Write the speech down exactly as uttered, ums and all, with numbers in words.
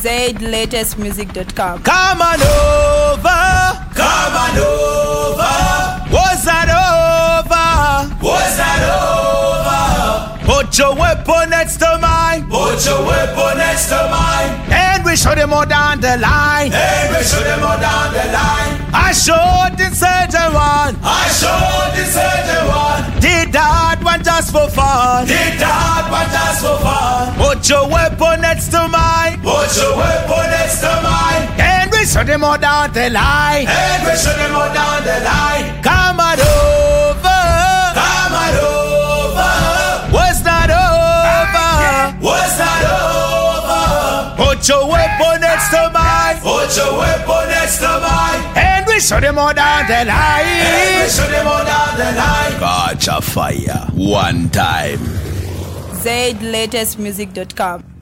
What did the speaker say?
zaid latest music dot com. Come on over, come on over. Was that over? Was that over? Put your weapon next to mine. Put your weapon next to mine. And we shoot them all down the line. And we shoot them all down the line. I showed the certain one. I showed the certain one. Did that one just for fun. Did that one just for fun. Put your weapon next to mine. Put your weapon next to mine. And we shoot them all down the line. And we shoot them all down the line. Come on over. Come on over. Was not over. Was not over. Put your weapon next to mine. Put your weapon next to mine. And we shoot them all down the line. And we shoot them all down the line. Catch a fire one time. zaid latest music dot com.